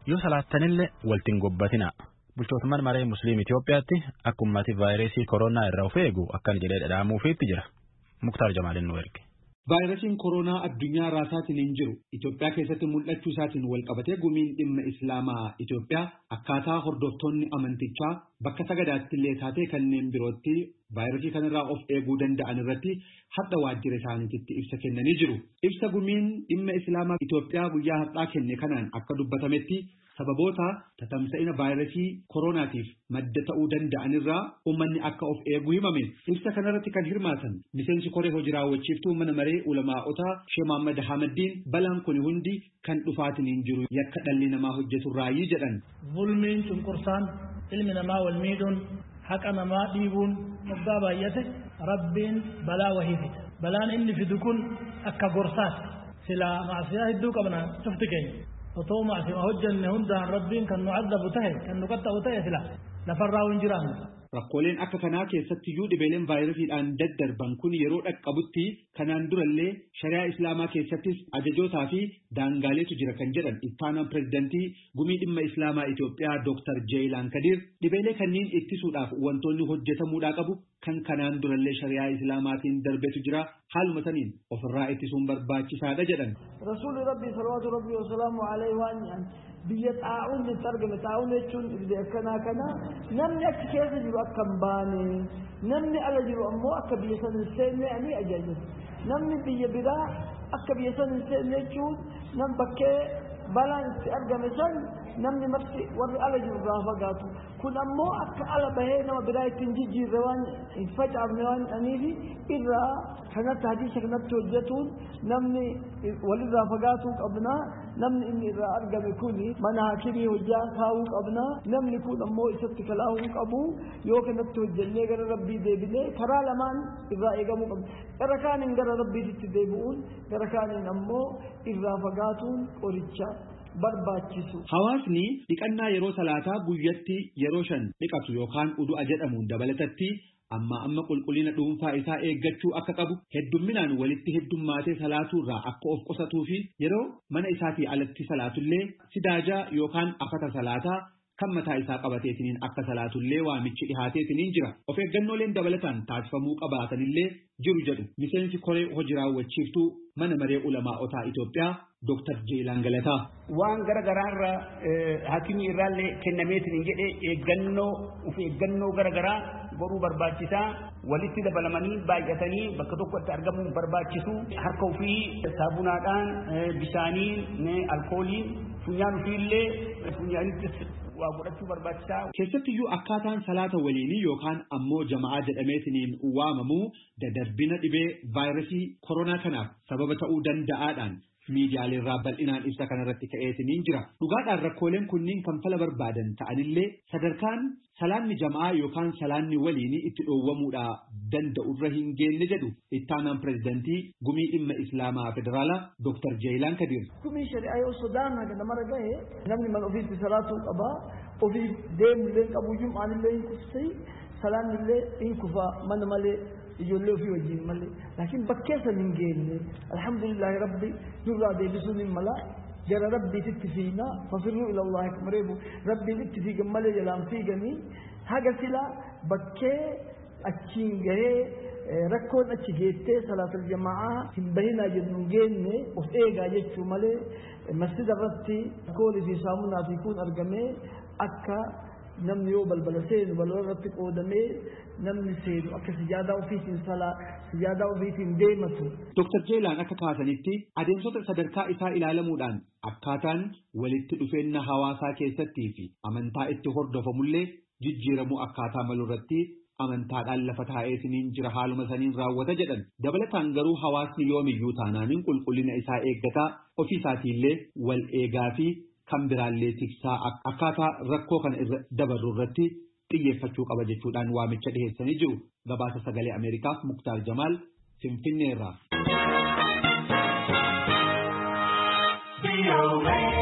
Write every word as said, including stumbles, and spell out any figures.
yoo salaatanillee waltiin gobbatina bulchootummaan maree musliim Itoophiyaatti akka ummati vaayirasii koronaa irraa of eegu akkan jedhee dhadhaamuufiitti jira. Muktaar Jamaalin nu erge. Vaayirasiin koronaa addunyaa raasaatiin hin jiru. Itoophiyaa keessatti mul'achuu isaatiin wal qabatee gumiin dhimma Islaamaa Itoophiyaa akkaataa hordoftoonni amantichaa bakka sagadaatti illee taatee kanneen birootti vaayirasii kanarraa of eeguu danda'an irratti hadda waajjira isaaniitti ibsa kennanii jiru. Ibsa gumiin dhimma Islaamaa Itoophiyaa guyyaa har'aa kenne kanaan akka dubbatametti sababoota tatamsa'ina vaayirasii koronaatiif madda ta'uu danda'anirraa uummanni akka of eegu himame. Ibsa kanarratti kan hirmaatan miseensi koree hojii raawwachiiftuu mana maree ulamaa'otaa Sheekh Muhammad Ahmaddiin balaan kun hundi kan dhufaatiin hin jiru yakka dhalli namaa hojjetu raayii jedhan. Zulmiin cunqursaan ilmi namaa wal miidhuun haqa namaa dhiibuun moggaa baay'ate rabbiin balaa wahii fida. Balaan inni fidu kun akka gorsaati. Silaa maasiyaa hedduu qabna cufti keenya. Otoo maasiyaa hojjenne hundaan rabbiin kan nu addabu tahe kan nu qaxxa'u tahe sila lafarraa hin jiraannu. Rakkooleen akka kanaa keessatti iyyuu dhibeeleen vaayirasiidhaan daddarban kun yeroo dhaqqabutti kanaan durallee shari'aa islaamaa keessattis ajajootaa fi daangaaleetu jira kan jedhan ittaanaan pirezidantii gumii dhimma islaamaa Itoophiyaa Dooktar Jeelaan Kadir dhibeelee kanneen ittisuudhaaf wantoonni hojjetamuudhaa qabu kan kanaan durallee shari'aa islaamaatiin darbetu jira haaluma saniin ofirraa ittisuun barbaachisaadha jedhan. Rasuulli Rabbii salawaatu Rabbii wa salaamu alayhi waan biyya xaa'uun itti argame xaa'uun jechuun dhibee akkanaa kana namni achi keessa jiru akka hin baane namni ala jiru ammoo akka biyya san hin seenne ani ajaajilu namni biyya biraa akka biyya san hin seenne jechuun nam bakkee balaan itti argame san namni marti warri ala jiru irraa fagaatu kun ammoo akka ala bahee nama biraa ittiin jijjiirre waan hin facaafne waan aniifi irraa kanatti hadiisa kanatti hojjetuun namni walirraa fagaatuu qabna namni inni irraa argame kuni mana haakimii hojjaa kaa'uu qabna namni kun ammoo isatti kalaahuu qabu yoo kanatti hojjennee gara rabbii deebinee karaa lamaan irraa eegamuu qabna gara kaaniin gara rabbiitti deebi'uun gara kaaniin ammoo irraa fagaatuun qoricha barbaachisu. Hawaasni dhiqannaa yeroo salaataa guyyatti yeroo shan dhiqatu yookaan udu'a jedhamuun dabalatatti amma amma qulqullina dhuunfaa isaa eeggachuu akka qabu heddumminaan walitti heddummaatee salaaturraa akka of qusatuu fi yeroo mana isaatii alatti salaatullee sidaajaa yookaan afata salaataa kan mataa isaa qabateetiniin akka salaatullee waamichi dhihaateetiniin jira. Of eeggannooleen dabalataan taasifamuu qabaatanillee jiru jedhu miseensi koree hojii raawwachiiftuu mana maree ulamaa'otaa Itoophiyaa Dooktar Jeelaan Galataa. Waan garagaraarra hakimii irraallee kennameetiin jedhee eeggannoo of eeggannoo garagaraa godhuu barbaachisaa walitti dabalamanii baay'atanii bakka tokkotti argamuun barbaachisu harka ofii saabunaadhaan bishaaniin alkooliin funyaan ofiillee funyaanitti waa godhachuu barbaachisaa. Keessattiyyuu akkaataan salaata waliinii yookaan ammoo jama'aa jedhameetiniin waamamu dadarbina dhibee vaayirasii koronaa kanaaf sababa ta'uu danda'aadhaan miidiyaalee irraa bal'inaan ibsa kanarratti ka'eetiniin jira. Dhugaadhaan rakkooleen kunniin kan fala barbaadan ta'anillee sadarkaan salaanni jama'aa yookaan salaanni waliinii itti dhoowwamuudha danda'urra hin geenye jedhu ittaanaan pirezidantii gumii dhimma islaamaa federaalaa Dooktar Jeelaan Kadir. Gumii shari'aa yoo sodaan haga namarra gahe namni mana ofiitti salaatuu qabaa ofii deemullee qabu jum'aanillee hin kufsee salaannillee hin kufaa mana malee ijoollee ofii wajjin malee laakiin bakkeessa hin geenye alhamdulillahi rabbi nurraa deebisuun hin mala jara rabbiititti fiina fasirruu ila allahi kamareebu rabbiititti fiigan malee jalaan fiiganii haga sila bakkee achiin gahee rakkoon achi geettee salaatul jama'aa hin bahinaa jennu geenye of eegaa jechuu malee masjida irratti alkoolii fi saamunaa fi kun argamee akka namni yoo balbala seenu balbala irratti qoodamee namni seenu akka sijaadaa ofiitiin salaa sijaadaa ofiitiin deematu. Dooktar Jeelaan akka kaasanitti adeemsota sadarkaa isaa ilaalamuudhaan akkaataan walitti dhufeenya hawaasaa keessattii fi amantaa itti hordofamullee jijjiiramuu akkaataa malurratti amantaadhaan lafa taa'eetiniin jira haaluma saniin raawwata jedhan. Dabalataan garuu hawaasni yoomiyyuu taanaaniin qulqullina isaa eeggataa ofiisaatiillee wal eegaa fi kan biraallee tiksaa akkaataa rakkoo kana irra dabarru irratti xiyyeeffachuu qaba jechuudhaan waamicha dhiheessanii jiru. Gabaasa sagalee Ameerikaaf Muktaar Jamaal Finfinneerraa.